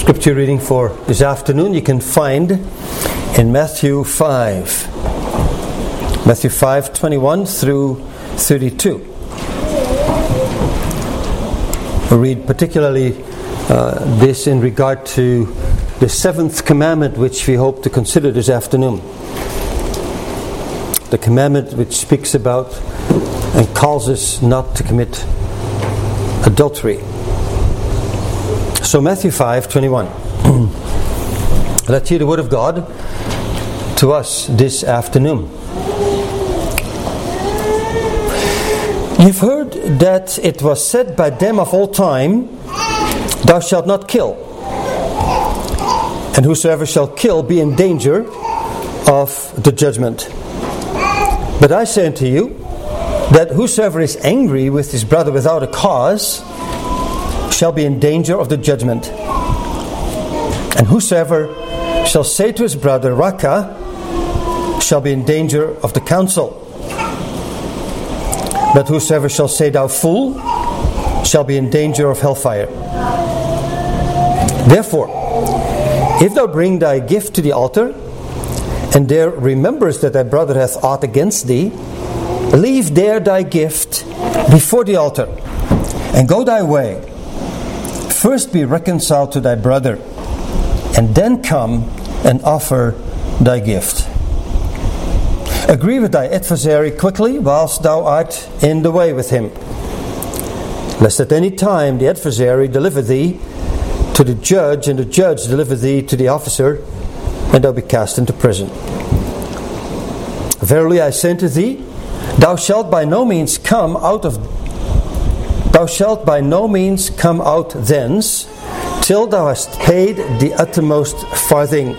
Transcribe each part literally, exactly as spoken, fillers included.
Scripture reading for this afternoon you can find in Matthew five. Matthew five, twenty-one through thirty-two. We read particularly uh, this in regard to the seventh commandment, which we hope to consider this afternoon. The commandment which speaks about and calls us not to commit adultery. So Matthew five, twenty-one. Let's hear the word of God to us this afternoon. You've heard that it was said by them of old time, "Thou shalt not kill, and whosoever shall kill be in danger of the judgment. But I say unto you, that whosoever is angry with his brother without a cause shall be in danger of the judgment. And whosoever shall say to his brother, Raca, shall be in danger of the council. But whosoever shall say, Thou fool, shall be in danger of hellfire. Therefore, if thou bring thy gift to the altar, and there rememberest that thy brother hath aught against thee, leave there thy gift before the altar, and go thy way. First be reconciled to thy brother, and then come and offer thy gift. Agree with thy adversary quickly, whilst thou art in the way with him, lest at any time the adversary deliver thee to the judge, and the judge deliver thee to the officer, and thou be cast into prison. Verily I say unto thee, thou shalt by no means come out of thou shalt by no means come out thence, till thou hast paid the uttermost farthing.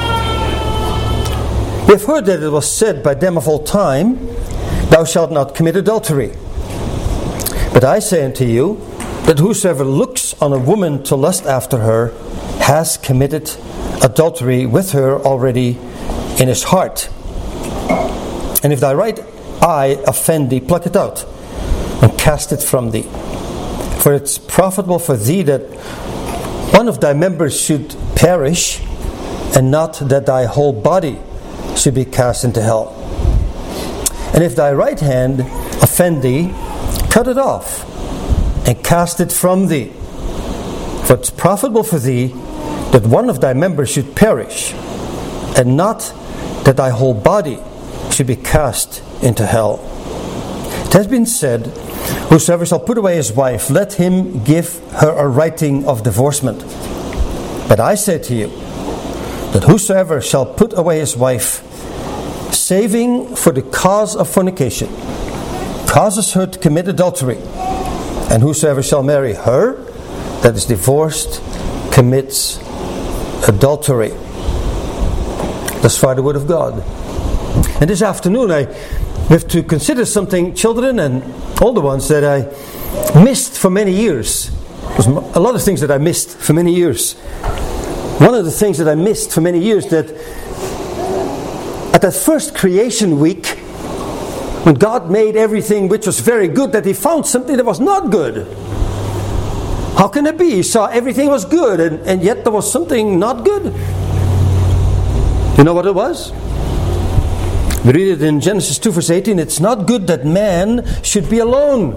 We have heard that it was said by them of old time, Thou shalt not commit adultery. But I say unto you, that whosoever looks on a woman to lust after her, has committed adultery with her already in his heart. And if thy right eye offend thee, pluck it out, and cast it from thee. For it's profitable for thee that one of thy members should perish, and not that thy whole body should be cast into hell. And if thy right hand offend thee, cut it off, and cast it from thee. For it's profitable for thee that one of thy members should perish, and not that thy whole body should be cast into hell. It has been said, Whosoever shall put away his wife, let him give her a writing of divorcement. But I say to you, that whosoever shall put away his wife, saving for the cause of fornication, causes her to commit adultery. And whosoever shall marry her that is divorced, commits adultery. Thus far the word of God. And this afternoon I have to consider something, children and older ones, that I missed for many years. There's a lot of things that I missed for many years. One of the things that I missed for many years, that at that first creation week, when God made everything which was very good, that He found something that was not good. How can it be? He saw everything was good, and, and yet there was something not good. You know what it was? We read it in Genesis two verse eighteen. It's not good that man should be alone.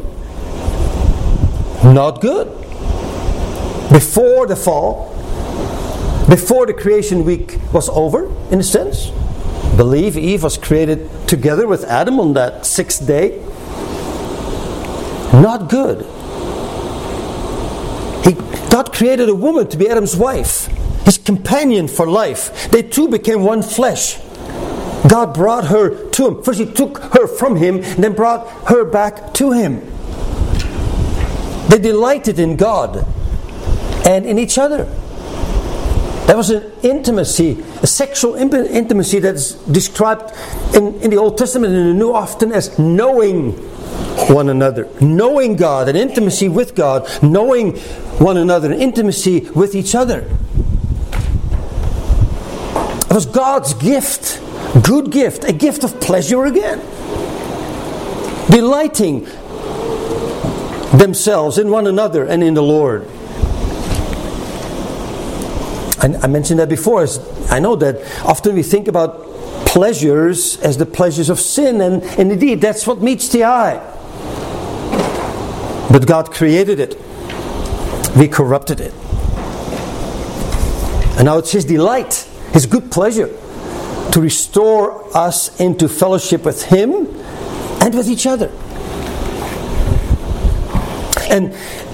Not good. Before the fall, before the creation week was over, in a sense, believe Eve was created together with Adam on that sixth day. Not good. He, God created a woman to be Adam's wife, his companion for life. They two became one flesh. God brought her to Him. First He took her from Him, and then brought her back to Him. They delighted in God and in each other. There was an intimacy, a sexual intimacy that's described in, in the Old Testament and the New often as knowing one another. Knowing God, an intimacy with God. Knowing one another, an intimacy with each other. It was God's gift. Good gift, a gift of pleasure again. Delighting themselves in one another and in the Lord. I, I mentioned that before. I know that often we think about pleasures as the pleasures of sin, and, and indeed that's what meets the eye. But God created it. We corrupted it. And now it's His delight, His good pleasure, to restore us into fellowship with Him and with each other. And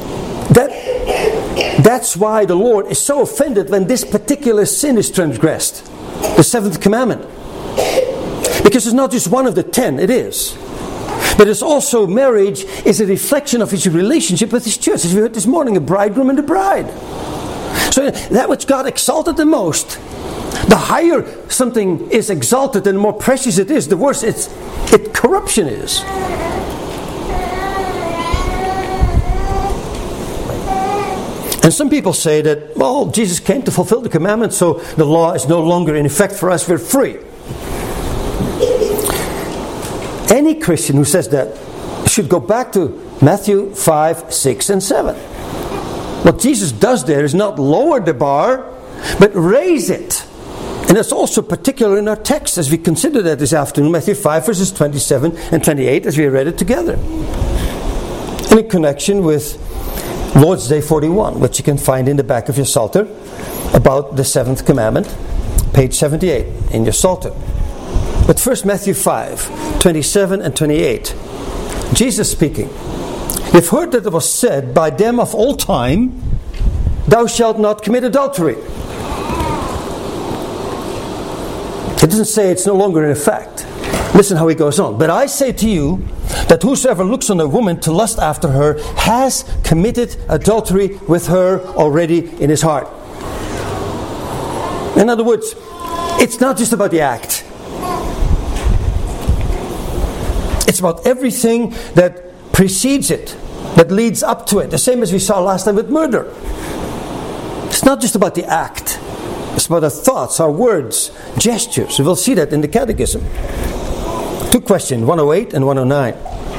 that that's why the Lord is so offended when this particular sin is transgressed. The seventh commandment. Because it's not just one of the ten, it is. But it's also, marriage is a reflection of His relationship with His church. As we heard this morning, a bridegroom and a bride. So that which God exalted the most, the higher something is exalted and the more precious it is, the worse its it corruption is. And some people say that, well, Jesus came to fulfill the commandments, so the law is no longer in effect for us, we're free. Any Christian who says that should go back to Matthew five, six, and seven. What Jesus does there is not lower the bar, but raise it. And that's also particular in our text as we consider that this afternoon, Matthew five, verses twenty-seven and twenty-eight, as we read it together. And in connection with Lord's Day forty-one, which you can find in the back of your Psalter, about the seventh commandment, page seventy-eight in your Psalter. But first, Matthew five, twenty-seven and twenty-eight. Jesus speaking. You've heard that it was said by them of old time, thou shalt not commit adultery. It doesn't say it's no longer in effect. Listen how he goes on. But I say to you, that whosoever looks on a woman to lust after her has committed adultery with her already in his heart. In other words, it's not just about the act. It's about everything that precedes it, that leads up to it. The same as we saw last time with murder. It's not just about the act. It's about our thoughts, our words, gestures. We'll see that in the Catechism. Two questions, one oh eight and one oh nine.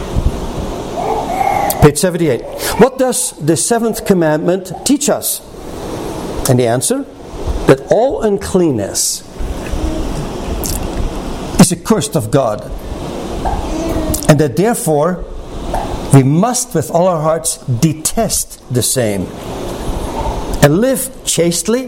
Page seventy-eight. What does the seventh commandment teach us? And the answer? That all uncleanness is accursed of God. And that therefore we must with all our hearts detest the same. And live chastely,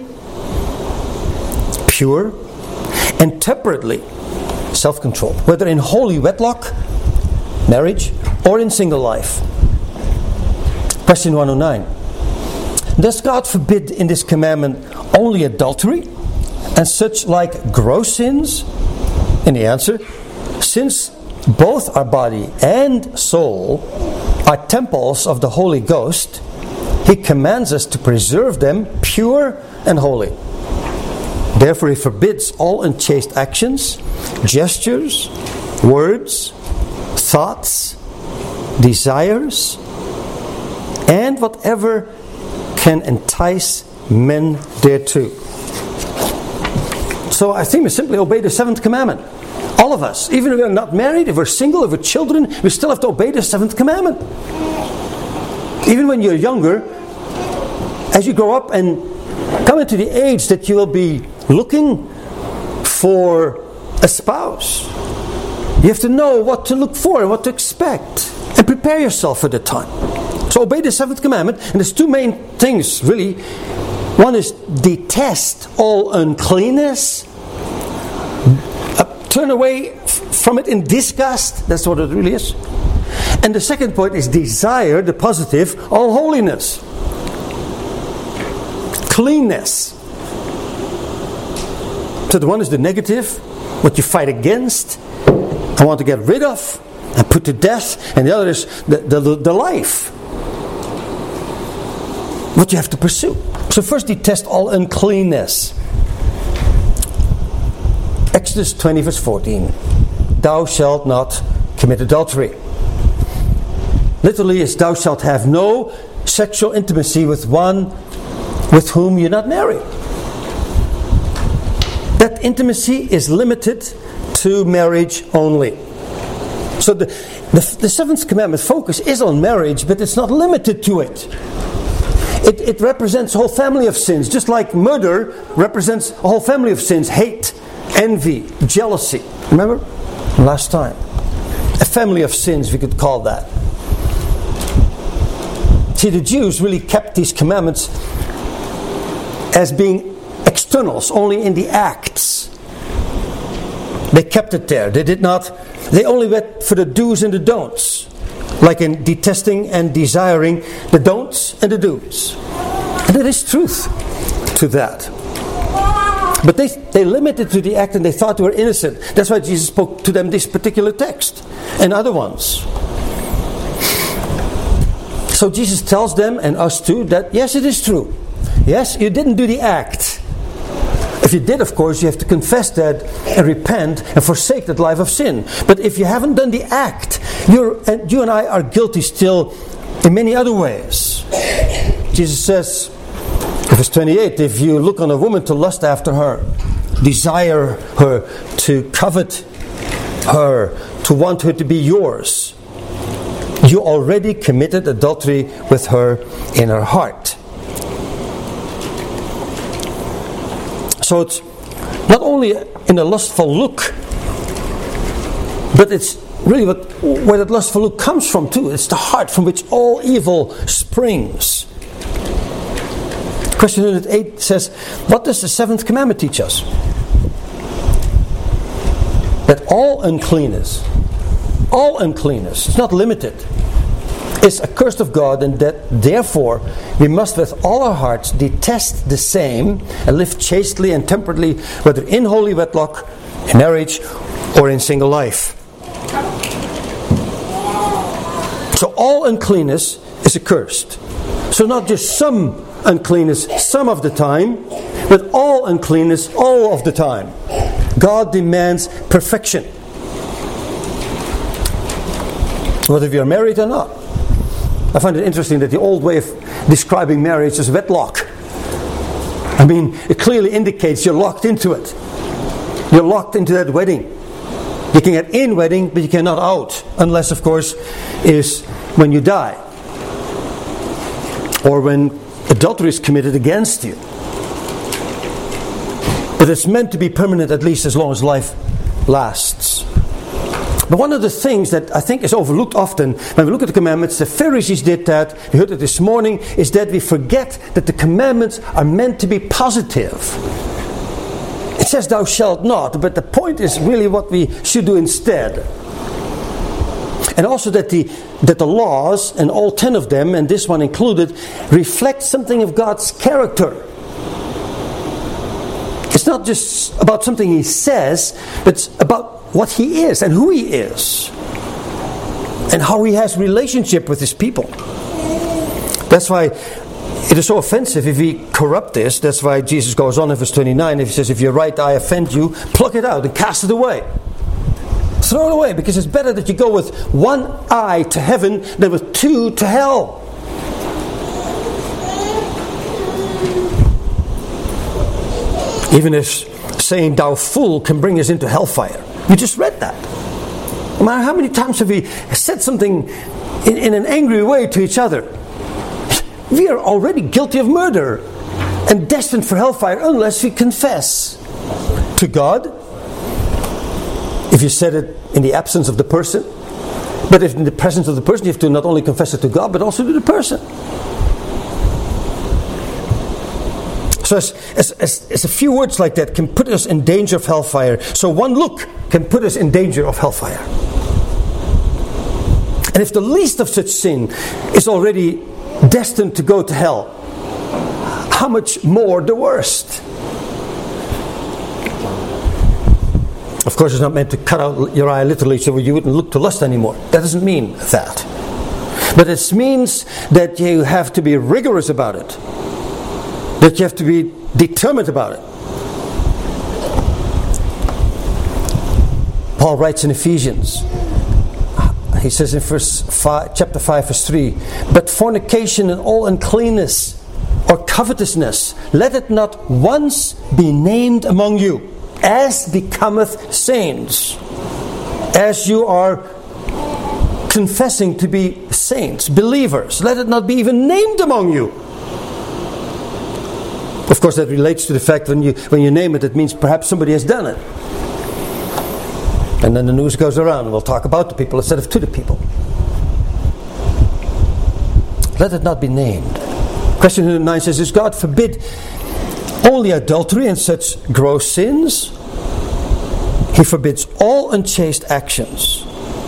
pure, and temperately, self-control, whether in holy wedlock, marriage, or in single life. Question one oh nine. Does God forbid in this commandment only adultery and such like gross sins? And the answer, since both our body and soul are temples of the Holy Ghost, He commands us to preserve them pure and holy. Therefore He forbids all unchaste actions, gestures, words, thoughts, desires, and whatever can entice men thereto. So I think we simply obey the seventh commandment. All of us, even if we're not married, if we're single, if we're children, we still have to obey the seventh commandment. Even when you're younger, as you grow up and come into the age that you will be looking for a spouse, you have to know what to look for and what to expect and prepare yourself for the time. So obey the seventh commandment, and there's two main things really. One is detest all uncleanness. Uh, turn away f- from it in disgust. That's what it really is. And the second point is desire, the positive, all holiness. Cleanness. So the one is the negative, what you fight against, I want to get rid of and put to death. And the other is the, the, the life, what you have to pursue. So first detest all uncleanness. Exodus twenty verse fourteen. Thou shalt not commit adultery. Literally is thou shalt have no sexual intimacy with one with whom you're not married. That intimacy is limited to marriage only. So the, the, the seventh commandment focus is on marriage, but it's not limited to it. it, it represents a whole family of sins, just like murder represents a whole family of sins. Hate, envy, jealousy. Remember? Last time. A family of sins, we could call that. See, the Jews really kept these commandments as being externals, only in the acts. They kept it there. They did not, they only went for the do's and the don'ts. Like in detesting and desiring, the don'ts and the do's. And there is truth to that. But they, they limited to the act and they thought they were innocent. That's why Jesus spoke to them this particular text and other ones. So Jesus tells them and us too that yes, it is true. Yes, you didn't do the act. If you did, of course, you have to confess that and repent and forsake that life of sin. But if you haven't done the act, you're, and you and I are guilty still in many other ways. Jesus says, verse twenty-eight, if you look on a woman to lust after her, desire her, to covet her, to want her to be yours, you already committed adultery with her in her heart. So it's not only in a lustful look, but it's really what, where that lustful look comes from too. It's the heart from which all evil springs. Question one hundred eight says, what does the seventh commandment teach us? That all uncleanness, all uncleanness, it's not limited, is accursed of God, and that therefore we must with all our hearts detest the same and live chastely and temperately, whether in holy wedlock, in marriage, or in single life. So all uncleanness is accursed. So not just some uncleanness some of the time, but all uncleanness all of the time. God demands perfection, whether you are married or not. I find it interesting that the old way of describing marriage is wedlock. I mean, it clearly indicates you're locked into it. You're locked into that wedding. You can get in wedding, but you cannot out, unless, of course, is when you die, or when adultery is committed against you. But it's meant to be permanent, at least as long as life lasts. But one of the things that I think is overlooked often when we look at the commandments, the Pharisees did that, we heard it this morning, is that we forget that the commandments are meant to be positive. It says thou shalt not, but the point is really what we should do instead. And also that the that the laws, and all ten of them, and this one included, reflect something of God's character. It's not just about something He says, but it's about what He is and who He is, and how He has relationship with His people. That's why it is so offensive if we corrupt this. That's why Jesus goes on in verse twenty-nine. If He says, if your right eye offend you, pluck it out and cast it away. Throw it away, because it's better that you go with one eye to heaven than with two to hell. Even if saying thou fool can bring us into hellfire. We just read that. No matter how many times have we said something in, in an angry way to each other, we are already guilty of murder and destined for hellfire unless we confess to God. If you said it in the absence of the person, but if in the presence of the person, you have to not only confess it to God, but also to the person. So as, as, as, as a few words like that can put us in danger of hellfire. So one look can put us in danger of hellfire. And if the least of such sin is already destined to go to hell, how much more the worst? Of course, it's not meant to cut out your eye literally so you wouldn't look to lust anymore. That doesn't mean that. But it means that you have to be rigorous about it. That you have to be determined about it. Paul writes in Ephesians, he says in verse five, chapter five, verse three, but fornication and all uncleanness or covetousness, let it not once be named among you, as becometh saints, as you are confessing to be saints, believers. Let it not be even named among you. Of course, that relates to the fact when you when you name it, it means perhaps somebody has done it. And then the news goes around, and we'll talk about the people instead of to the people. Let it not be named. Question nine says, does God forbid only adultery and such gross sins? He forbids all unchaste actions,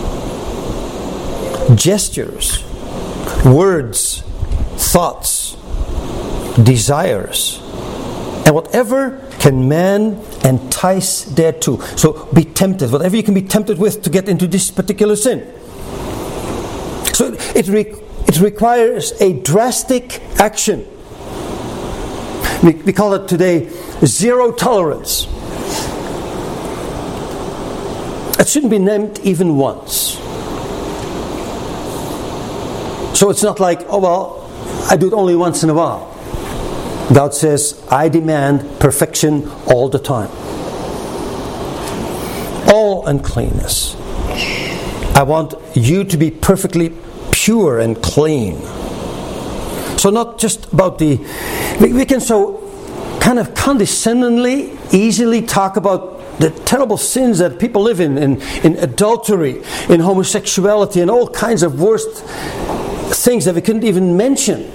gestures, words, thoughts, desires, and whatever can man entice thereto. So be tempted, whatever you can be tempted with to get into this particular sin. So it, re- it requires a drastic action. We, we call it today zero tolerance. It shouldn't be named even once. So it's not like, oh well, I do it only once in a while. God says, I demand perfection all the time. All uncleanness. I want you to be perfectly pure and clean. So not just about the... We, we can so kind of condescendingly, easily talk about the terrible sins that people live in, in, in adultery, in homosexuality, and all kinds of worst things that we couldn't even mention.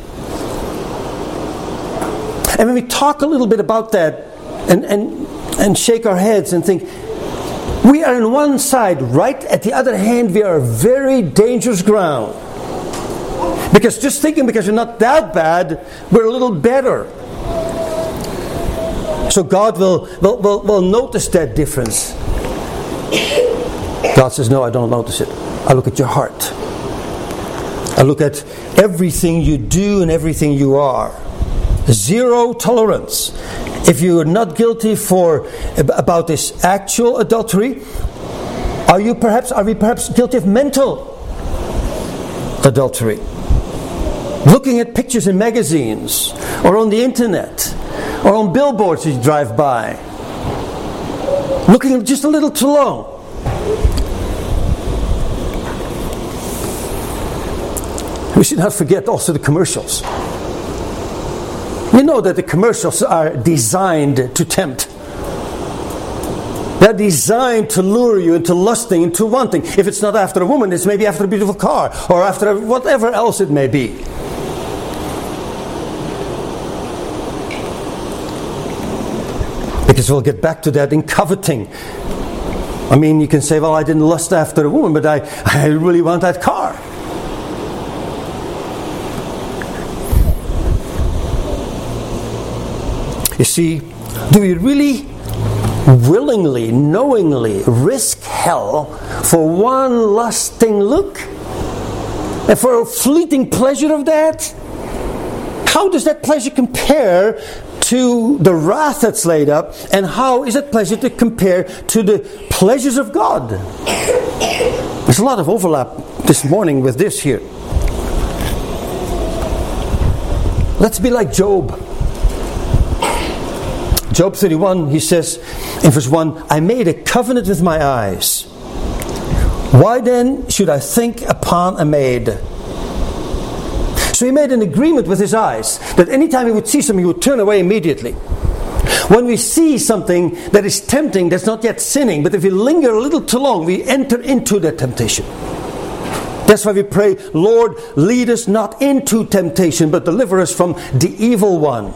And when we talk a little bit about that and, and, and shake our heads and think, we are on one side, right? At the other hand, we are very dangerous ground. Because just thinking because we're not that bad, we're a little better. So God will, will, will, will notice that difference. God says, no, I don't notice it. I look at your heart. I look at everything you do and everything you are. Zero tolerance. If you are not guilty for about this actual adultery, are you perhaps are we perhaps guilty of mental adultery? Looking at pictures in magazines or on the internet or on billboards as you drive by. Looking just a little too long. We should not forget also the commercials. You know that the commercials are designed to tempt. They're designed to lure you into lusting, into wanting. If it's not after a woman, it's maybe after a beautiful car or after a, whatever else it may be. Because we'll get back to that in coveting. I mean, you can say, well, I didn't lust after a woman, but I, I really want that car. You see, do we really willingly, knowingly risk hell for one lusting look? And for a fleeting pleasure of that? How does that pleasure compare to the wrath that's laid up? And how is that pleasure to compare to the pleasures of God? There's a lot of overlap this morning with this here. Let's be like Job. Job thirty-one, he says in verse one, I made a covenant with my eyes. Why then should I think upon a maid? So he made an agreement with his eyes that anytime he would see something, he would turn away immediately. When we see something that is tempting, that's not yet sinning, but if we linger a little too long, we enter into that temptation. That's why we pray, Lord, lead us not into temptation, but deliver us from the evil one.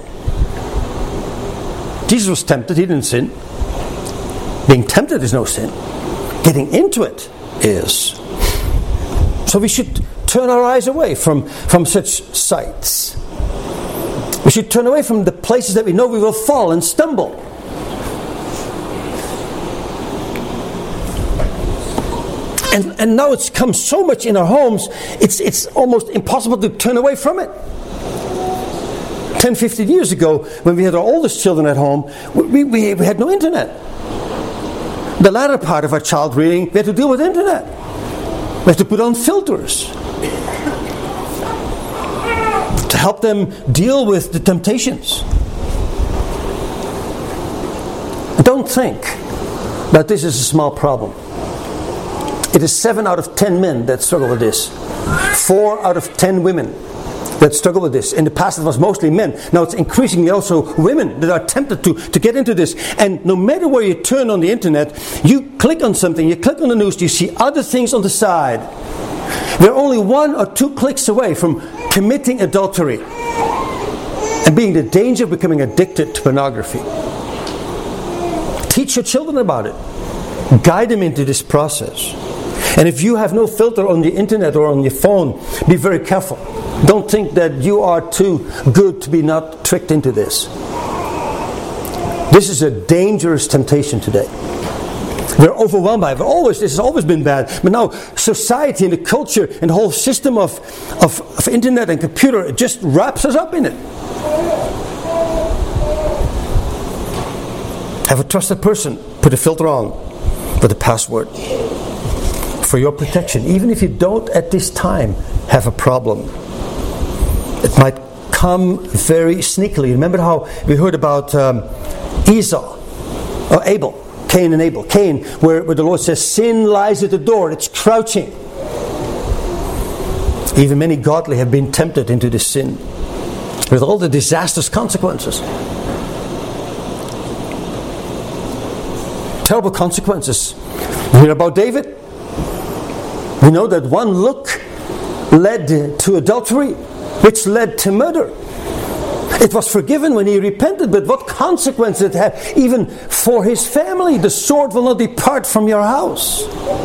Jesus was tempted, he didn't sin. Being tempted is no sin. Getting into it is. So we should turn our eyes away from, from such sights. We should turn away from the places that we know we will fall and stumble. And, and now it's come so much in our homes, it's, it's almost impossible to turn away from it. ten, fifteen years ago, when we had our oldest children at home, we, we, we had no internet. The latter part of our child rearing, we had to deal with internet. We had to put on filters to help them deal with the temptations. Don't think that this is a small problem. It is seven out of ten men that struggle with this. Four out of ten women that struggle with this. In the past it was mostly men. Now it's increasingly also women that are tempted to, to get into this. And no matter where you turn on the internet, you click on something, you click on the news, you see other things on the side. They're only one or two clicks away from committing adultery and being in the danger of becoming addicted to pornography. Teach your children about it. Guide them into this process. And if you have no filter on the internet or on your phone, be very careful. Don't think that you are too good to be not tricked into this. This is a dangerous temptation today. We're overwhelmed by it. Always, this has always been bad. But now society and the culture and the whole system of, of, of internet and computer, it just wraps us up in it. Have a trusted person. Put a filter on with a password. For your protection, even if you don't at this time have a problem. It might come very sneakily. Remember how we heard about um, Esau, or Abel, Cain and Abel. Cain, where, where the Lord says, sin lies at the door, it's crouching. Even many godly have been tempted into this sin, with all the disastrous consequences. Terrible consequences. We hear about David. We know that one look led to adultery, which led to murder. It was forgiven when he repented, but what consequences it had even for his family? The sword will not depart from your house.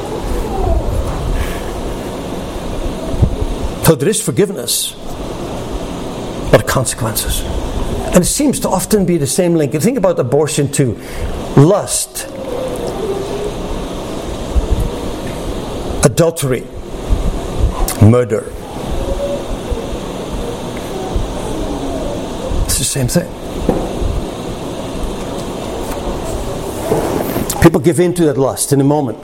So there is forgiveness, but consequences. And it seems to often be the same link. You think about abortion too. Lust, adultery, murder. It's the same thing. People give in to that lust in a moment.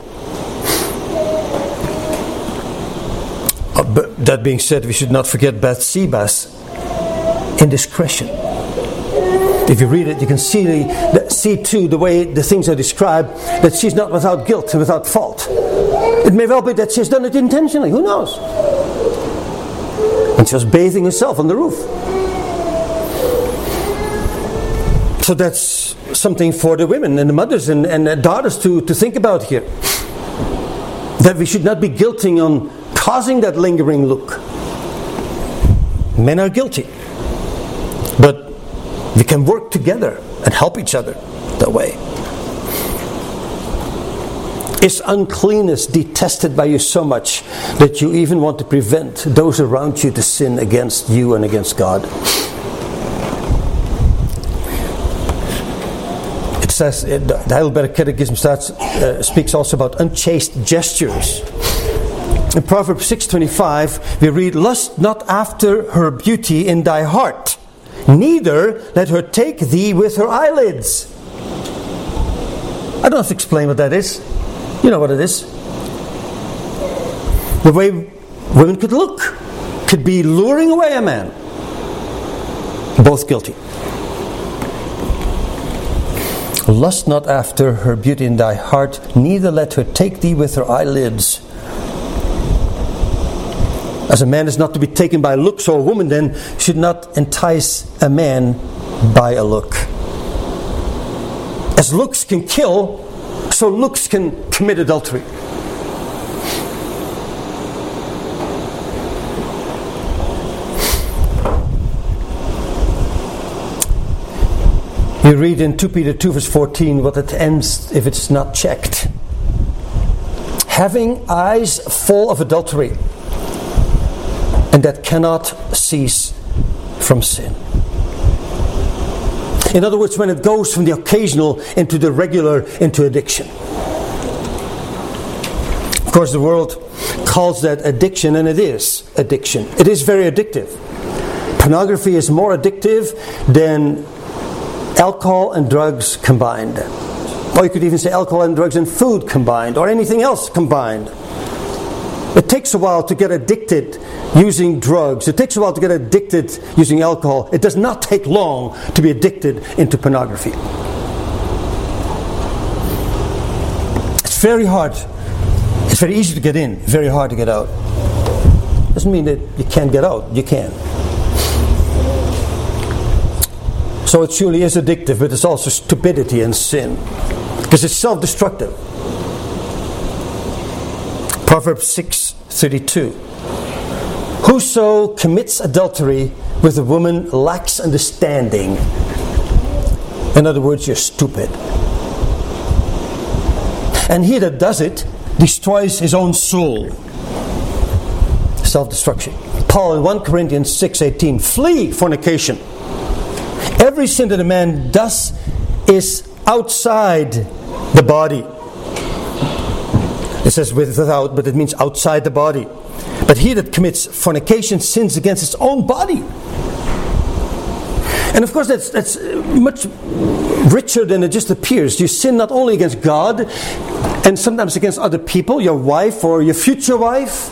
Uh, but that being said, we should not forget Bathsheba's indiscretion. If you read it, you can see the, the, see too the way the things are described, that she's not without guilt and without fault. It may well be that she's done it intentionally. Who knows? And she was bathing herself on the roof. So that's something for the women and the mothers and, and the daughters to, to think about here. That we should not be guilting on causing that lingering look. Men are guilty. But we can work together and help each other that way. Is uncleanness detested by you so much that you even want to prevent those around you to sin against you and against God? It says, the Heidelberg Catechism starts, uh, speaks also about unchaste gestures. In Proverbs six twenty-five, we read, "Lust not after her beauty in thy heart, neither let her take thee with her eyelids." I don't have to explain what that is. You know what it is. The way women could look could be luring away a man. Both guilty. Lust not after her beauty in thy heart, neither let her take thee with her eyelids. As a man is not to be taken by looks, or a woman then should not entice a man by a look. As looks can kill, so looks can commit adultery. You read in Second Peter two verse fourteen what it ends if it's not checked. Having eyes full of adultery, and that cannot cease from sin. In other words, when it goes from the occasional into the regular, into addiction. Of course, the world calls that addiction, and it is addiction. It is very addictive. Pornography is more addictive than alcohol and drugs combined. Or you could even say alcohol and drugs and food combined, or anything else combined. It takes a while to get addicted using drugs. It takes a while to get addicted using alcohol. It does not take long to be addicted into pornography. It's very hard. It's very easy to get in, very hard to get out. Doesn't mean that you can't get out. You can. So it surely is addictive, but it's also stupidity and sin. Because it's self-destructive. Proverbs six thirty-two. Whoso commits adultery with a woman lacks understanding. In other words, you're stupid. And he that does it destroys his own soul. Self-destruction. Paul in First Corinthians six eighteen. Flee fornication. Every sin that a man does is outside the body. It says without, but it means outside the body. But he that commits fornication sins against his own body. And of course that's, that's much richer than it just appears. You sin not only against God, and sometimes against other people, your wife or your future wife.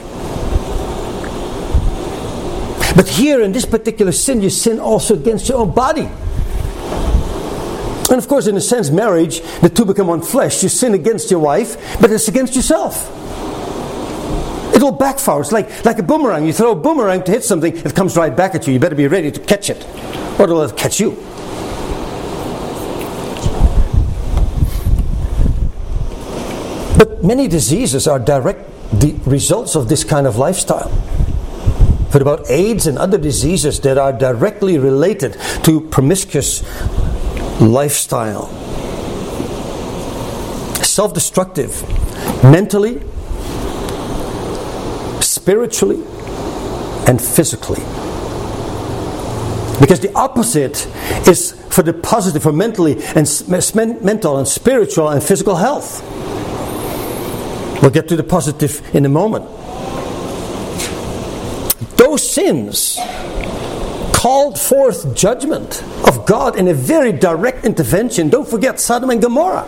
But here in this particular sin, you sin also against your own body. And of course, in a sense, marriage, the two become one flesh. You sin against your wife, but it's against yourself. It all backfires. Like, like a boomerang. You throw a boomerang to hit something, it comes right back at you. You better be ready to catch it, or it'll catch you. But many diseases are direct the results of this kind of lifestyle. But about AIDS and other diseases that are directly related to promiscuous lifestyle. Self-destructive, mentally, spiritually, and physically. Because the opposite is for the positive, for mentally and mental and spiritual and physical health. We'll get to the positive in a moment. Those sins called forth judgment of God in a very direct intervention. Don't forget Sodom and Gomorrah.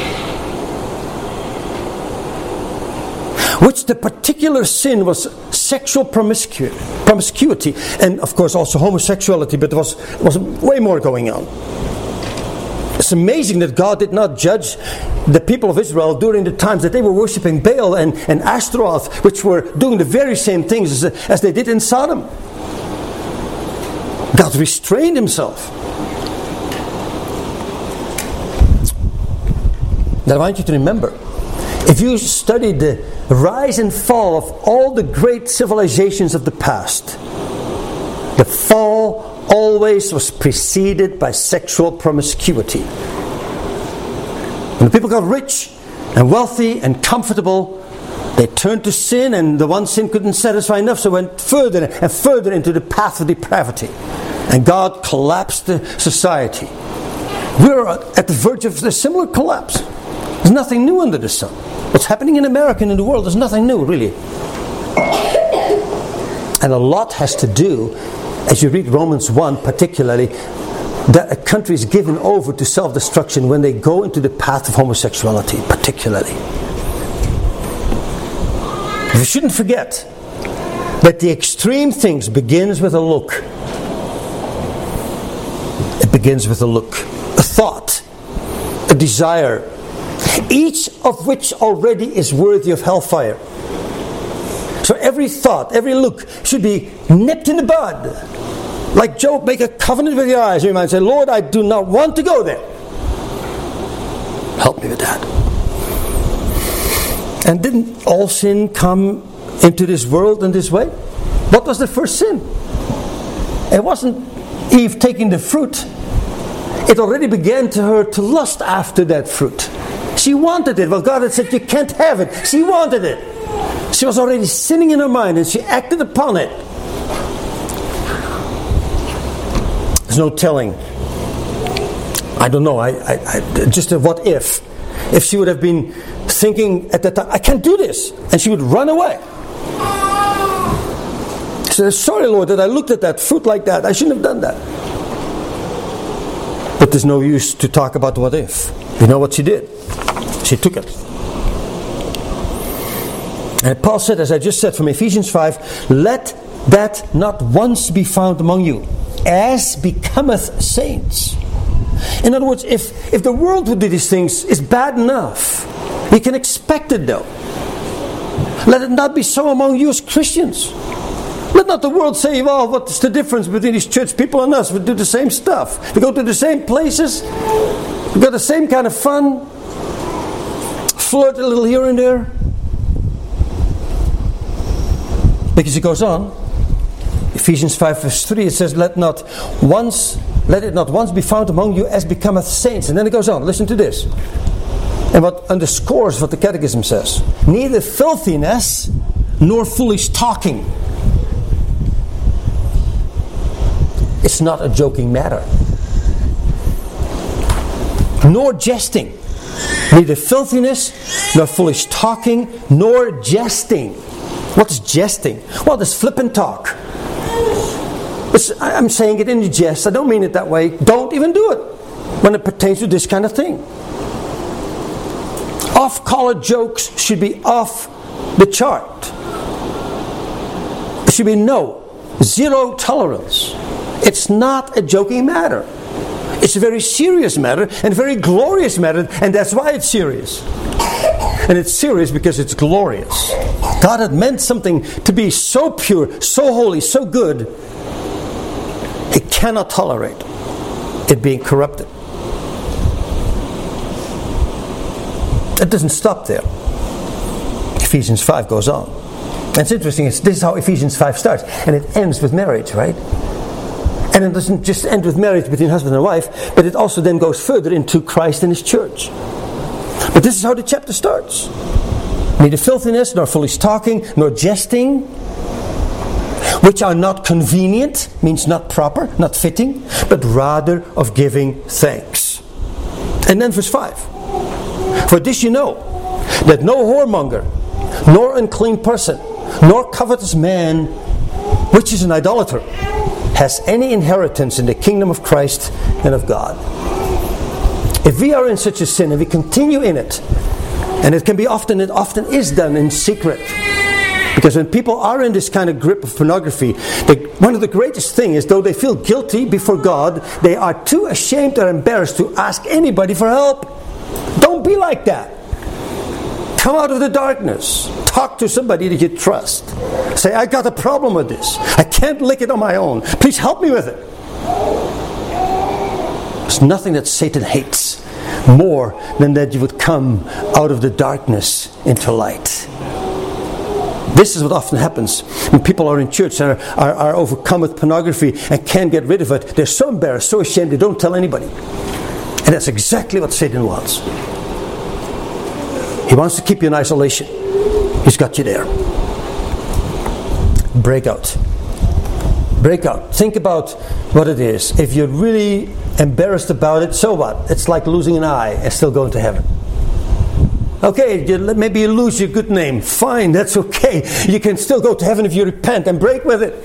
Which the particular sin was sexual promiscuity, promiscuity and of course also homosexuality, but there was, was way more going on. It's amazing that God did not judge the people of Israel during the times that they were worshipping Baal and, and Ashtaroth, which were doing the very same things as, as they did in Sodom. God restrained himself. Now I want you to remember, if you study the rise and fall of all the great civilizations of the past, the fall always was preceded by sexual promiscuity. When the people got rich and wealthy and comfortable, they turned to sin, and the one sin couldn't satisfy enough, so went further and further into the path of depravity. And God collapsed the society. We're at the verge of a similar collapse. There's nothing new under the sun. What's happening in America and in the world is nothing new, really. And a lot has to do, as you read Romans one particularly, that a country is given over to self-destruction when they go into the path of homosexuality, particularly. You shouldn't forget that the extreme things begins with a look. It begins with a look, a thought, a desire, each of which already is worthy of hellfire. So every thought, every look should be nipped in the bud. Like Job, make a covenant with your eyes. You might say, Lord, I do not want to go there. Help me with that. And didn't all sin come into this world in this way? What was the first sin? It wasn't Eve taking the fruit. It already began to her to lust after that fruit. She wanted it. Well, God had said, you can't have it. She wanted it. She was already sinning in her mind, and she acted upon it. There's no telling. I don't know. I, I, I just a what if. If she would have been thinking at that time, I can't do this. And she would run away. She said, sorry, Lord, that I looked at that fruit like that. I shouldn't have done that. But there's no use to talk about what if. You know what she did? She took it. And Paul said, as I just said from Ephesians five, let that not once be found among you, as becometh saints. In other words, if, if the world would do these things, it's bad enough. We can expect it though. Let it not be so among you as Christians. Let not the world say, well, what's the difference between these church people and us? We do the same stuff. We go to the same places. We got the same kind of fun. Flirt a little here and there. Because it goes on. Ephesians five verse three, it says, Let not once, let it not once be found among you as becometh saints. And then it goes on. Listen to this. And what underscores what the Catechism says. Neither filthiness nor foolish talking. It's not a joking matter. Nor jesting. Neither filthiness nor foolish talking nor jesting. What is jesting? Well, this flippant talk. It's, I'm saying it in jest. I don't mean it that way. Don't even do it when it pertains to this kind of thing. Off-color jokes should be off the chart. There should be no, zero tolerance. It's not a joking matter. It's a very serious matter and a very glorious matter, and that's why it's serious. And it's serious because it's glorious. God had meant something to be so pure, so holy, so good. He cannot tolerate it being corrupted. It doesn't stop there. Ephesians five goes on. And it's interesting, it's, this is how Ephesians five starts. And it ends with marriage, right? And it doesn't just end with marriage between husband and wife, but it also then goes further into Christ and His church. But this is how the chapter starts. Neither filthiness, nor foolish talking, nor jesting, which are not convenient, means not proper, not fitting, but rather of giving thanks. And then verse five. For this you know, that no whoremonger, nor unclean person, nor covetous man, which is an idolater, has any inheritance in the kingdom of Christ and of God. If we are in such a sin and we continue in it, and it can be often, it often is done in secret. Because when people are in this kind of grip of pornography, they, one of the greatest things is, though they feel guilty before God, they are too ashamed or embarrassed to ask anybody for help. Don't be like that. Come out of the darkness. Talk to somebody that you trust. Say, I got a problem with this. I can't lick it on my own. Please help me with it. There's nothing that Satan hates more than that you would come out of the darkness into light. This is what often happens when people are in church and are, are, are overcome with pornography and can't get rid of it. They're so embarrassed, so ashamed, they don't tell anybody. And that's exactly what Satan wants. He wants to keep you in isolation. He's got you there. Break out. Break out. Think about what it is. If you're really embarrassed about it, so what? It's like losing an eye and still going to heaven. Okay, you, maybe you lose your good name. Fine, that's okay. You can still go to heaven if you repent and break with it.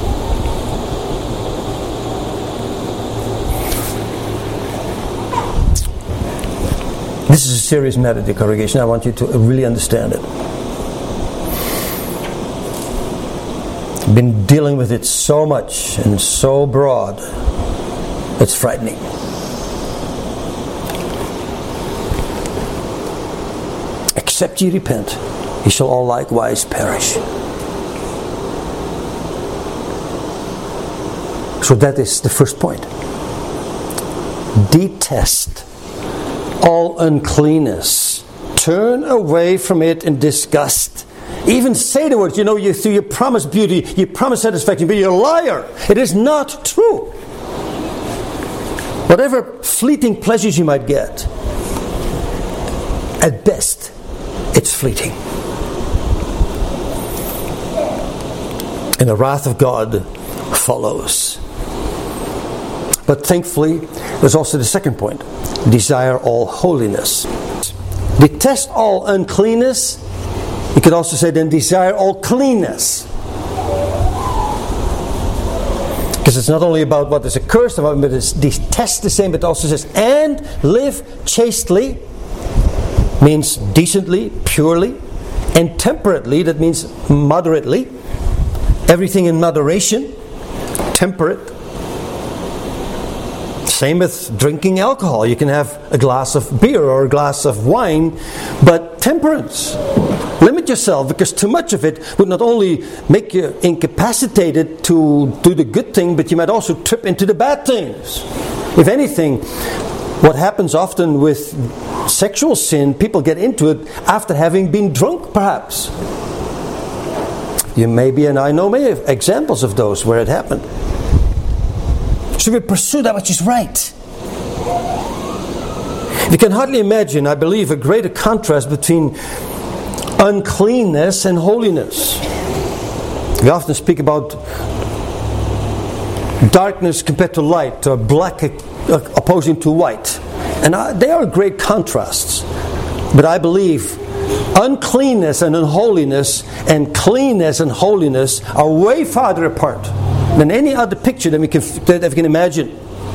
This is a serious matter, dear congregation. I want you to really understand it. I've been dealing with it so much and so broad. It's frightening. Except ye repent, ye shall all likewise perish. So that is the first point. Detest all uncleanness. Turn away from it in disgust. Even say the words, you know, you, you promise beauty, you promise satisfaction, but you're a liar. It is not true. Whatever fleeting pleasures you might get, at best, it's fleeting. And the wrath of God follows. But thankfully, there's also the second point. Desire all holiness. Detest all uncleanness. You could also say then desire all cleanness. Because it's not only about what is accursed about, but it's detest the same, but it also says, and live chastely, means decently, purely, and temperately, that means moderately. Everything in moderation, temperate. Same with drinking alcohol. You can have a glass of beer or a glass of wine, but temperance. Limit yourself, because too much of it would not only make you incapacitated to do the good thing, but you might also trip into the bad things. If anything, what happens often with sexual sin, people get into it after having been drunk, perhaps. You maybe, and I know many examples of those where it happened. So we pursue that which is right. You can hardly imagine, I believe, a greater contrast between uncleanness and holiness. We often speak about darkness compared to light, or black opposing to white. And I, they are great contrasts. But I believe uncleanness and unholiness and cleanness and holiness are way farther apart than any other picture that we can, that we can imagine.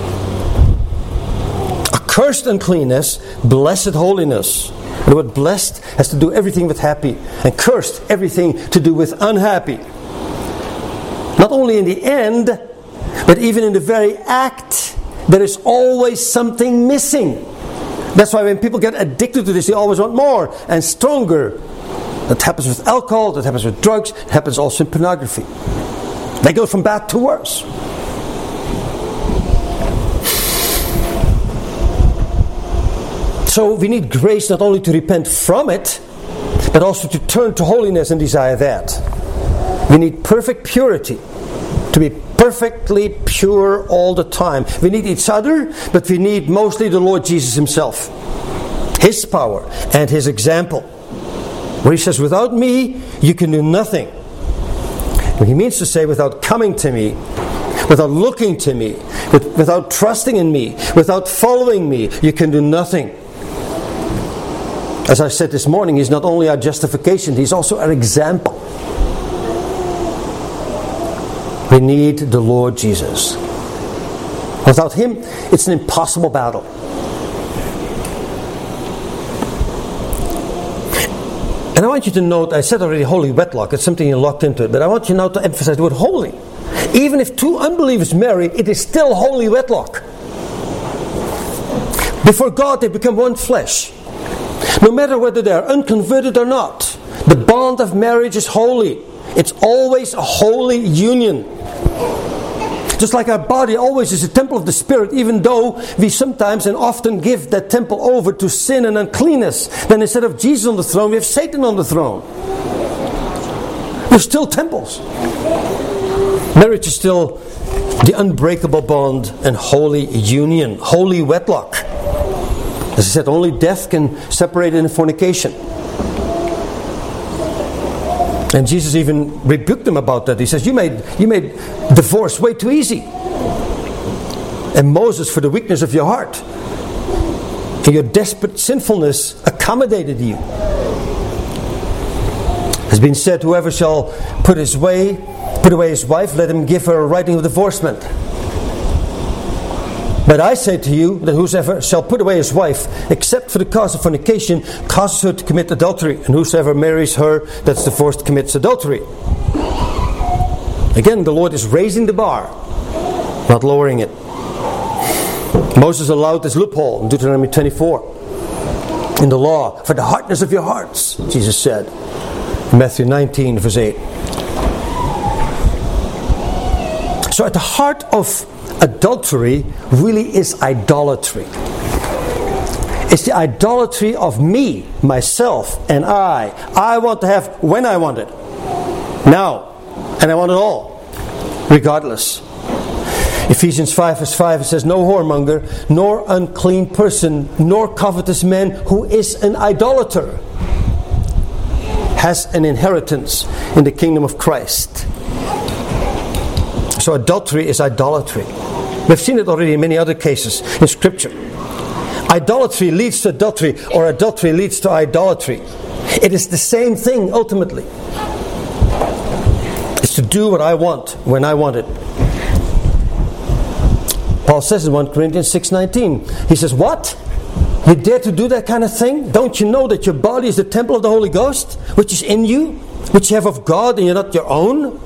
Accursed uncleanness, blessed holiness. The word blessed has to do everything with happy, and cursed everything to do with unhappy. Not only in the end, but even in the very act, there is always something missing. That's why when people get addicted to this, they always want more and stronger. That happens with alcohol, that happens with drugs, it happens also in pornography. They go from bad to worse. So we need grace not only to repent from it, but also to turn to holiness and desire that. We need perfect purity, to be perfectly pure all the time. We need each other, but we need mostly the Lord Jesus Himself, His power and His example. Where He says, without me, you can do nothing. He means to say, without coming to me, without looking to me, without trusting in me, without following me, you can do nothing. As I said this morning, He's not only our justification, He's also our example. We need the Lord Jesus. Without Him, it's an impossible battle. And I want you to note, I said already holy wedlock, it's something you locked into it, but I want you now to emphasize the word holy. Even if two unbelievers marry, it is still holy wedlock. Before God, they become one flesh. No matter whether they are unconverted or not, the bond of marriage is holy. It's always a holy union. Just like our body always is a temple of the Spirit, even though we sometimes and often give that temple over to sin and uncleanness, then instead of Jesus on the throne, we have Satan on the throne. We're still temples. Marriage is still the unbreakable bond and holy union, holy wedlock. As I said, only death can separate in fornication. And Jesus even rebuked them about that. He says, you made, you made divorce way too easy. And Moses, for the weakness of your heart and your desperate sinfulness, accommodated you. It has been said, whoever shall put his way, put away his wife, let him give her a writing of divorcement. But I say to you that whosoever shall put away his wife, except for the cause of fornication, causes her to commit adultery. And whosoever marries her that's divorced commits adultery. Again, the Lord is raising the bar, not lowering it. Moses allowed this loophole in Deuteronomy twenty-four. In the law, for the hardness of your hearts, Jesus said. In Matthew nineteen, verse eight. So at the heart of adultery really is idolatry. It's the idolatry of me, myself, and I. I want to have when I want it. Now. And I want it all. Regardless. Ephesians five verse five, it says, no whoremonger, nor unclean person, nor covetous man who is an idolater has an inheritance in the kingdom of Christ. So adultery is idolatry. We've seen it already in many other cases in Scripture. Idolatry leads to adultery, or adultery leads to idolatry. It is the same thing ultimately. It's to do what I want when I want it. Paul says in First Corinthians six nineteen, he says, what? You dare to do that kind of thing? Don't you know that your body is the temple of the Holy Ghost, which is in you, which you have of God, and you're not your own?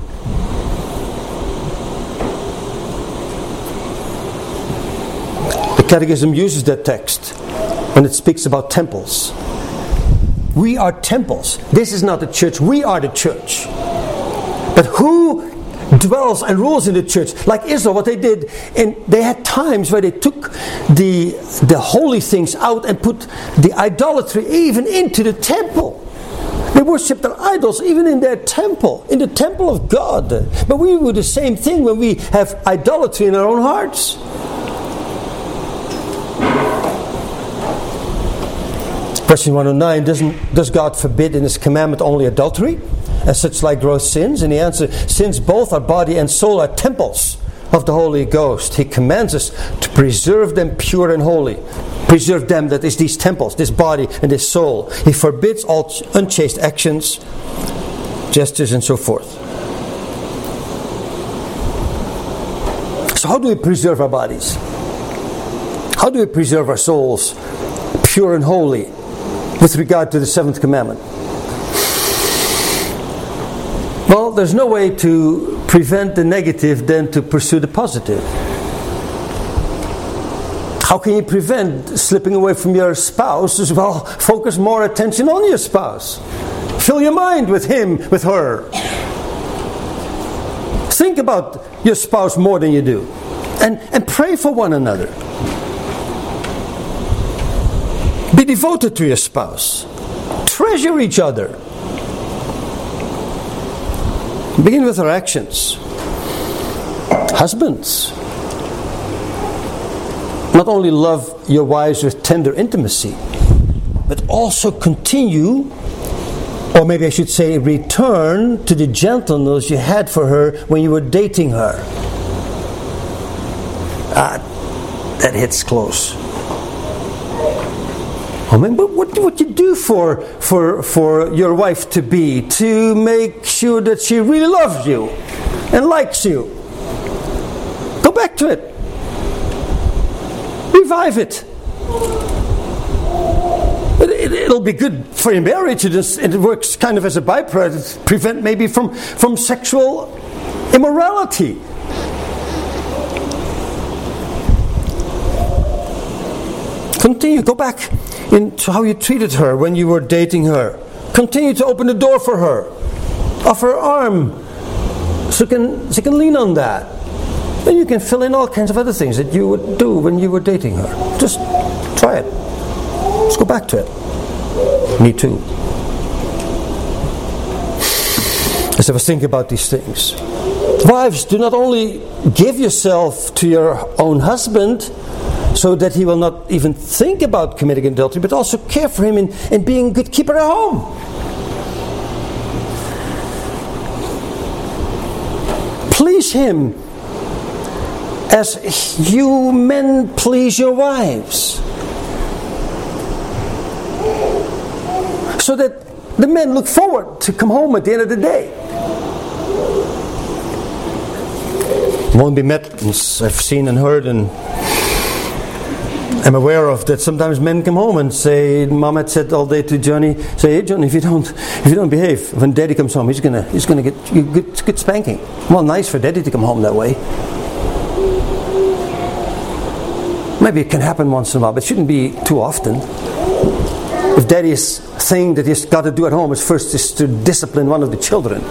Catechism uses that text when it speaks about temples. We are temples. This is not the church. We are the church. But who dwells and rules in the church? Like Israel, what they did, and they had times where they took the the holy things out and put the idolatry even into the temple. They worshipped their idols even in their temple, in the temple of God. But we do the same thing when we have idolatry in our own hearts. Question one oh nine, doesn't, does God forbid in His commandment only adultery, as such like gross sins? And the answer, since both our body and soul are temples of the Holy Ghost, He commands us to preserve them pure and holy. Preserve them, that is these temples, this body and this soul. He forbids all unchaste actions, gestures and so forth. So how do we preserve our bodies? How do we preserve our souls pure and holy with regard to the seventh commandment? Well, there's no way to prevent the negative than to pursue the positive. How can you prevent slipping away from your spouse? As well, focus more attention on your spouse. Fill your mind with him, with her. Think about your spouse more than you do. And, and pray for one another. Be devoted to your spouse. Treasure each other. Begin with our actions. Husbands, not only love your wives with tender intimacy, but also continue, or maybe I should say return to the gentleness you had for her when you were dating her. Ah, that hits close. I mean, but what what you do for for for your wife to be to make sure that she really loves you and likes you? Go back to it. Revive it. It, it. It'll be good for your marriage. It, is, it works kind of as a byproduct, prevent maybe from from sexual immorality. Continue. Go back into how you treated her when you were dating her. Continue to open the door for her. Offer her arm so you can, so you can lean on that. Then you can fill in all kinds of other things that you would do when you were dating her. Just try it. Let's go back to it. Me too. As I was thinking about these things. Wives, do not only give yourself to your own husband so that he will not even think about committing adultery, but also care for him in, in being a good keeper at home. Please him as you men please your wives, so that the men look forward to come home at the end of the day. Won't be met, as I've seen and heard and I'm aware of, that sometimes men come home and say, Mom had said all day to Johnny, say, hey Johnny, if you don't if you don't behave, when Daddy comes home, he's gonna he's gonna get you good good spanking. Well, nice for Daddy to come home that way. Maybe it can happen once in a while, but it shouldn't be too often. If Daddy's thing that he's got to do at home is first is to discipline one of the children.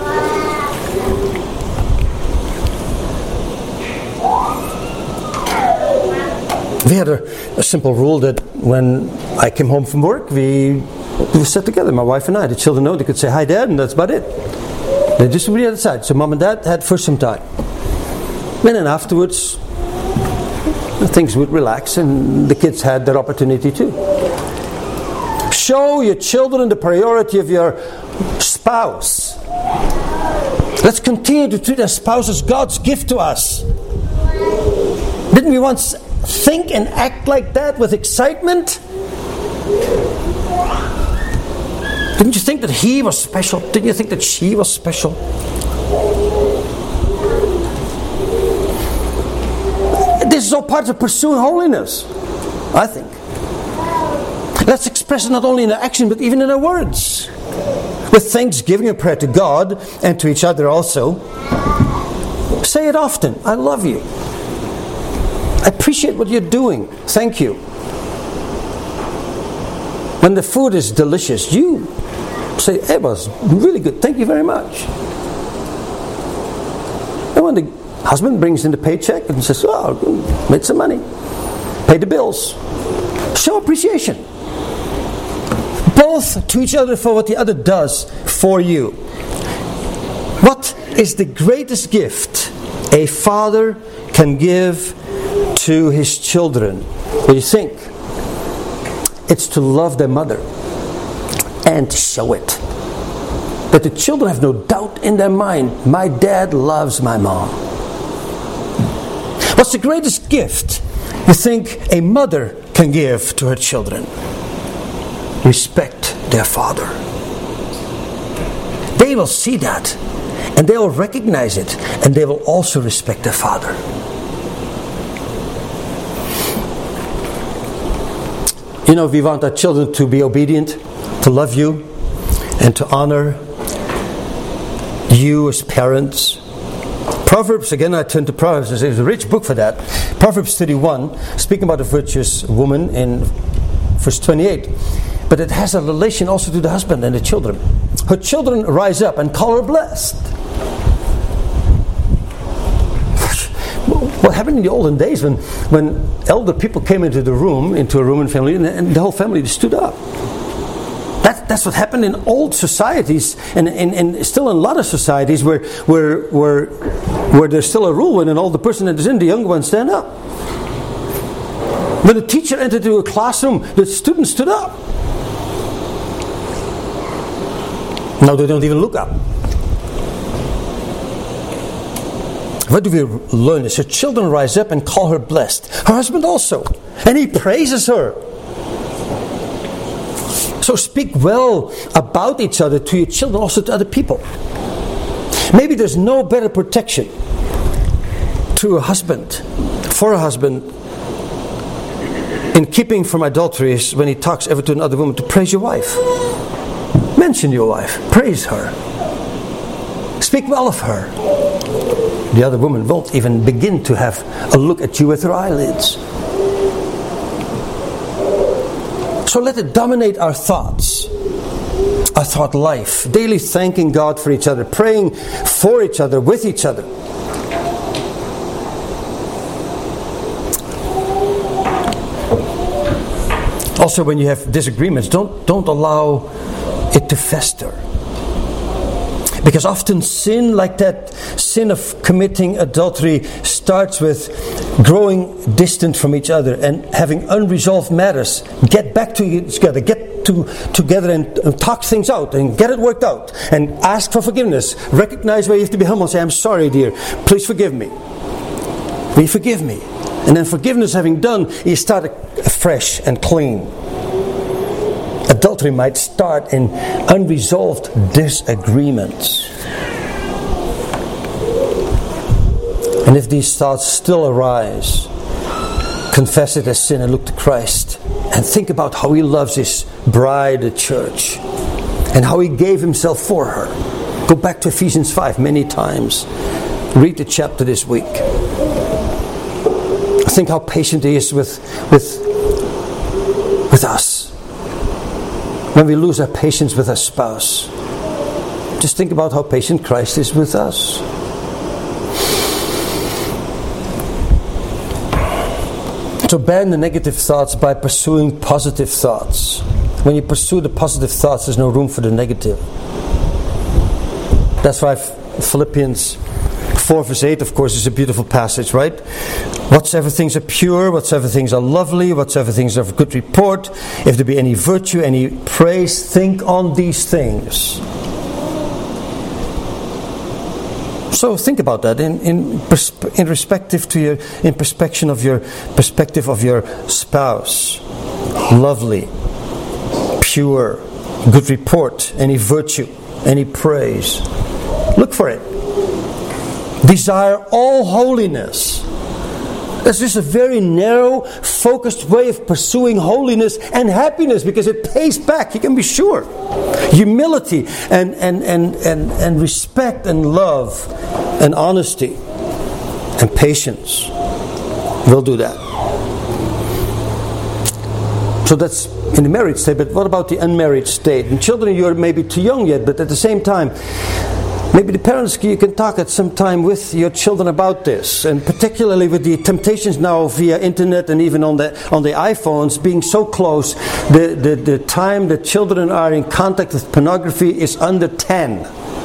We had a, a simple rule that when I came home from work, we, we sat together, my wife and I. The children know they could say, hi Dad, and that's about it. They just would be outside. So Mom and Dad had for some time. And then afterwards, things would relax and the kids had their opportunity too. Show your children the priority of your spouse. Let's continue to treat our spouse as God's gift to us. Didn't we once think and act like that with excitement? Didn't you think that he was special? Didn't you think that she was special? This is all part of pursuing holiness, I think. Let's express it not only in our action, but even in our words. With thanksgiving and prayer to God and to each other also. Say it often. I love you. I appreciate what you're doing. Thank you. When the food is delicious, you say, it was really good. Thank you very much. And when the husband brings in the paycheck and says, oh, made some money. Pay the bills. Show appreciation. Both to each other for what the other does for you. What is the greatest gift a father can give to his children? What do you think? It's to love their mother and to show it. That the children have no doubt in their mind, my dad loves my mom. What's the greatest gift you think a mother can give to her children? Respect their father. They will see that and they will recognize it, and they will also respect their father. You know, we want our children to be obedient, to love you, and to honor you as parents. Proverbs, again I turn to Proverbs, there's a rich book for that. Proverbs thirty-one, speaking about a virtuous woman in verse twenty-eight. But it has a relation also to the husband and the children. Her children rise up and call her blessed. What happened in the olden days when, when elder people came into the room, into a Roman family, and, and the whole family stood up. That, that's what happened in old societies, and, and, and still in a lot of societies where, where, where, where there's still a rule when an older person enters in, the younger ones stand up. When a teacher entered into a classroom, the students stood up. Now they don't even look up. What do we learn is her children rise up and call her blessed. Her husband also. And he praises her. So speak well about each other to your children, also to other people. Maybe there's no better protection to a husband, for a husband, in keeping from adultery is when he talks ever to another woman to praise your wife. Mention your wife. Praise her. Speak well of her. The other woman won't even begin to have a look at you with her eyelids. So let it dominate our thoughts, our thought life. Daily thanking God for each other, praying for each other, with each other. Also, when you have disagreements, don't, don't allow it to fester. Because often sin like that, sin of committing adultery, starts with growing distant from each other and having unresolved matters. Get back to each other, get to, together and, and talk things out and get it worked out. And ask for forgiveness. Recognize where you have to be humble and say, I'm sorry dear, please forgive me. Will you forgive me? And then forgiveness having done, you start fresh and clean. Adultery might start in unresolved disagreements. And if these thoughts still arise, confess it as sin and look to Christ. And think about how He loves His bride, the church. And how He gave Himself for her. Go back to Ephesians five many times. Read the chapter this week. Think how patient He is with, with, with us. When we lose our patience with our spouse, just think about how patient Christ is with us. To ban the negative thoughts by pursuing positive thoughts. When you pursue the positive thoughts, there's no room for the negative. That's why Philippians four verse eight, of course, is a beautiful passage, right? Whatsoever things are pure, whatsoever things are lovely, whatsoever things are of good report, if there be any virtue, any praise, think on these things. So think about that in in, persp- in respective to your in perspective of your perspective of your spouse. Lovely, pure, good report, any virtue, any praise. Look for it. Desire all holiness. That's just a very narrow, focused way of pursuing holiness and happiness, because it pays back, you can be sure. Humility and, and, and, and, and respect and love and honesty and patience. will do that. So that's in the married state, but what about the unmarried state? And children, you're maybe too young yet, but at the same time, maybe the parents, you can talk at some time with your children about this, and particularly with the temptations now via internet and even on the on the iPhones being so close, the, the, the time that children are in contact with pornography is under ten.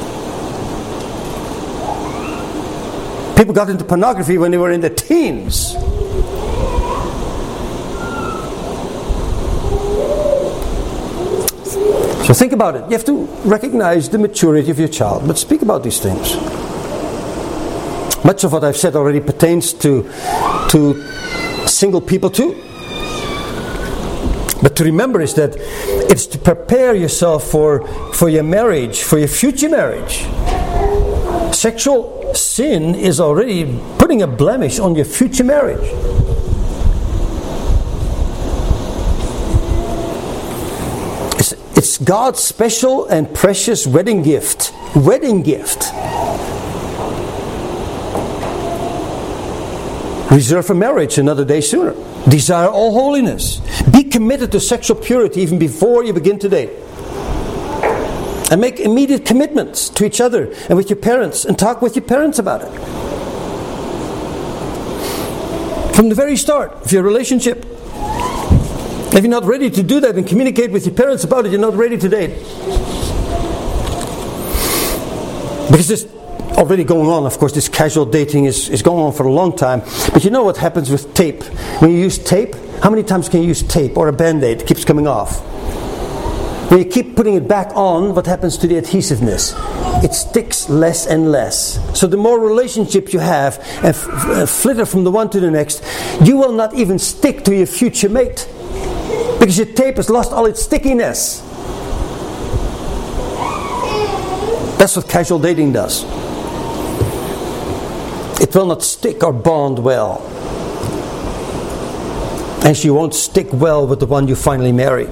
People got into pornography when they were in their teens. So think about it. You have to recognize the maturity of your child, but speak about these things. Much of what I've said already pertains to, to single people too. But to remember is that it's to prepare yourself for, for your marriage, for your future marriage. Sexual sin is already putting a blemish on your future marriage. It's God's special and precious wedding gift. Wedding gift. Reserve for marriage another day sooner. Desire all holiness. Be committed to sexual purity even before you begin to date. And make immediate commitments to each other and with your parents. And talk with your parents about it. From the very start of your relationship. If you're not ready to do that and communicate with your parents about it, you're not ready to date. Because it's already going on, of course, this casual dating is, is going on for a long time. But you know what happens with tape? When you use tape, how many times can you use tape or a band-aid? It keeps coming off. When you keep putting it back on, what happens to the adhesiveness? It sticks less and less. So the more relationships you have and f- f- flitter from the one to the next, you will not even stick to your future mate. Because your tape has lost all its stickiness. That's what casual dating does. It will not stick or bond well. And you won't stick well with the one you finally marry.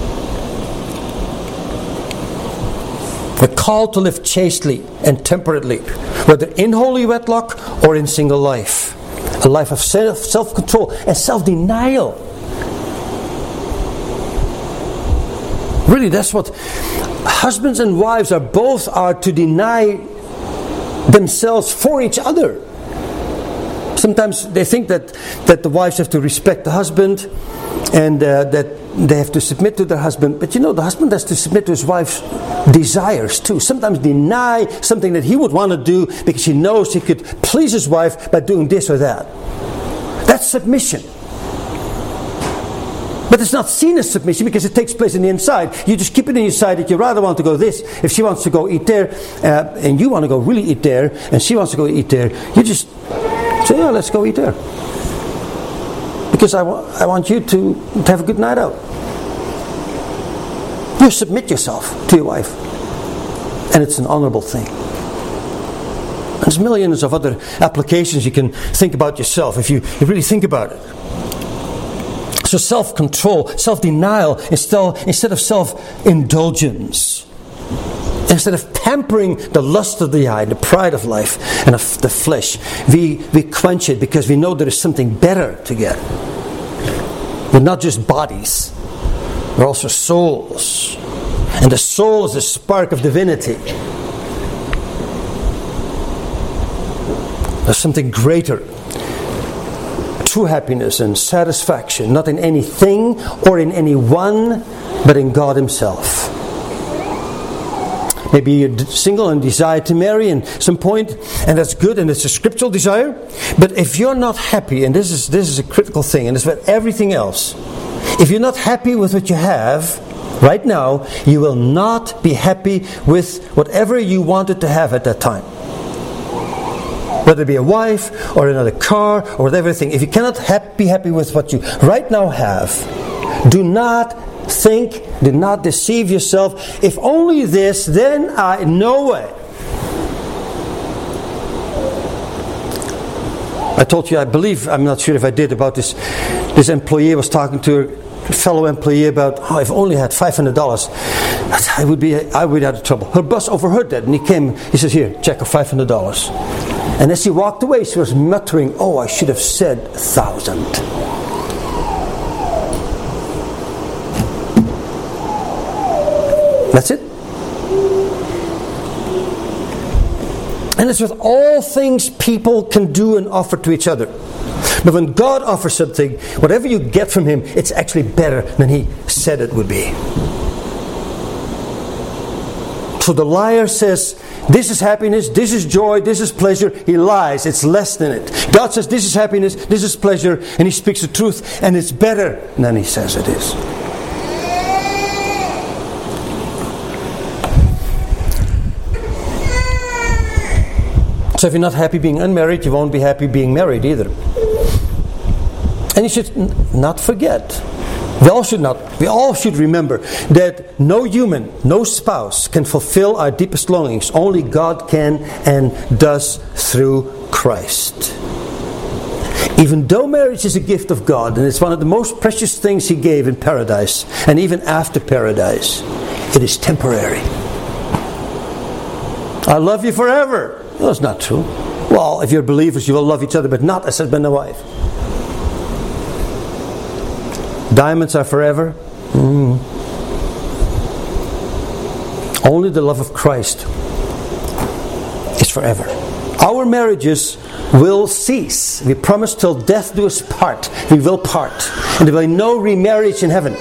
We're called to live chastely and temperately, whether in holy wedlock or in single life. A life of self, self-control and self-denial. Really, that's what husbands and wives are both are to deny themselves for each other. Sometimes they think that, that the wives have to respect the husband and uh, that they have to submit to their husband. But you know, the husband has to submit to his wife's desires too. Sometimes deny something that he would want to do because he knows he could please his wife by doing this or that. That's submission. But it's not seen as submission because it takes place in the inside. You just keep it in your side that you rather want to go this. If she wants to go eat there, uh, and you want to go really eat there, and she wants to go eat there, you just say, yeah, let's go eat there. Because I, wa- I want you to, to have a good night out. You submit yourself to your wife. And it's an honorable thing. There's millions of other applications you can think about yourself if you, you really think about it. So self-control, self-denial instead, instead of self-indulgence. Instead of pampering the lust of the eye, the pride of life, and of the flesh, we, we quench it because we know there is something better to get. We're not just bodies, we're also souls. And the soul is the spark of divinity. There's something greater. True happiness and satisfaction, not in anything or in anyone, but in God Himself. Maybe you're single and desire to marry at some point, and that's good, and it's a scriptural desire. But if you're not happy, and this is this is a critical thing, and it's about everything else. If you're not happy with what you have right now, you will not be happy with whatever you wanted to have at that time. Whether it be a wife or another car or whatever thing. If you cannot ha- be happy with what you right now have, do not think, do not deceive yourself. If only this, then I no way. I told you, I believe, I'm not sure if I did, about this. This employee was talking to a fellow employee about, oh, if I only had five hundred dollars, I would be, I would be out of trouble. Her boss overheard that, and he came. He says, "Here, check of five hundred dollars." And as she walked away, she was muttering, "Oh, I should have said a thousand." That's it. And it's with all things people can do and offer to each other. But when God offers something, whatever you get from Him, it's actually better than He said it would be. So the liar says, this is happiness, this is joy, this is pleasure. He lies, it's less than it. God says, this is happiness, this is pleasure, and He speaks the truth, and it's better than He says it is. So if you're not happy being unmarried, you won't be happy being married either. And you should n- not forget, we all should not, we all should remember that no human, no spouse can fulfill our deepest longings. Only God can and does through Christ. Even though marriage is a gift of God, and it's one of the most precious things He gave in paradise, and even after paradise, it is temporary. I love you forever. Well, that's not true. Well, if you're believers, you will love each other, but not as husband and wife. Diamonds are forever. Mm. Only the love of Christ is forever. Our marriages will cease. We promise till death do us part. We will part. And there will be no remarriage in heaven.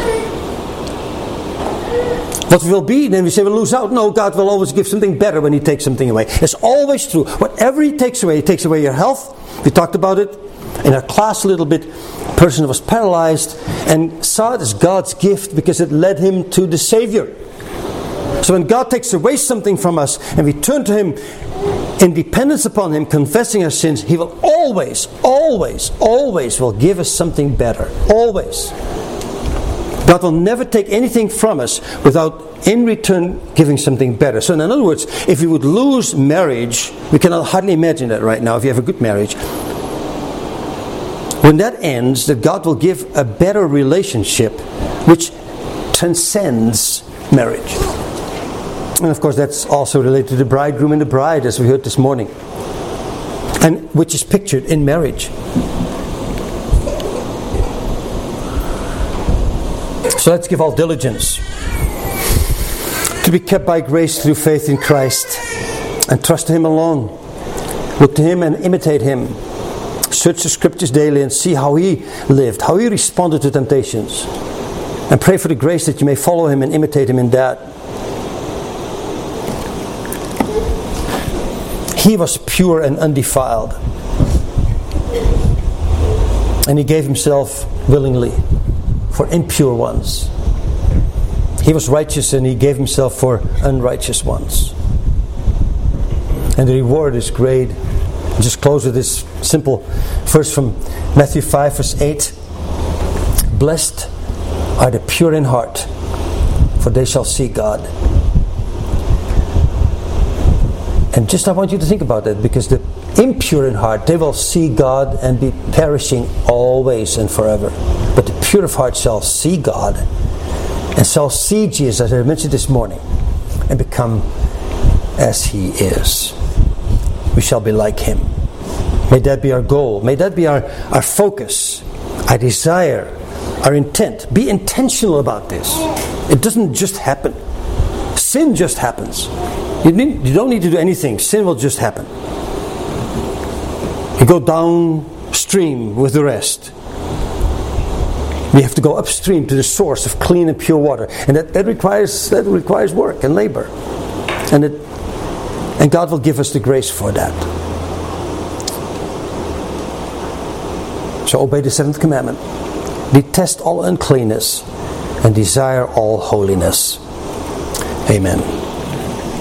What will be, then we say we'll lose out. No, God will always give something better when He takes something away. It's always true. Whatever He takes away, He takes away your health. We talked about it in our class a little bit. A person was paralyzed and saw it as God's gift because it led him to the Savior. So when God takes away something from us and we turn to Him in dependence upon Him, confessing our sins, He will always, always, always will give us something better. Always. God will never take anything from us without in return giving something better. So in other words, if we would lose marriage, we cannot hardly imagine that right now if you have a good marriage. When that ends, that God will give a better relationship which transcends marriage. And of course that's also related to the bridegroom and the bride, as we heard this morning, and which is pictured in marriage. So let's give all diligence to be kept by grace through faith in Christ, and trust Him alone. Look to Him and imitate Him. Search the Scriptures daily and see how He lived, how He responded to temptations, and pray for the grace that you may follow Him and imitate Him in that. He was pure and undefiled, and He gave Himself willingly for impure ones. He was righteous and He gave Himself for unrighteous ones. And the reward is great. I'll just close with this simple verse from Matthew five verse eight. Blessed are the pure in heart, for they shall see God. And just I want you to think about that, because the impure in heart, they will see God and be perishing always and forever. But the pure of heart shall see God and shall see Jesus, as I mentioned this morning, and become as He is. We shall be like Him. May that be our goal. May that be our, our focus, our desire, our intent. Be intentional about this. It doesn't just happen. Sin just happens. You, need, you don't need to do anything. Sin will just happen. You go downstream with the rest. We have to go upstream to the source of clean and pure water, and that, that requires that requires work and labor, and it and God will give us the grace for that. So obey the seventh commandment: detest all uncleanness and desire all holiness. Amen.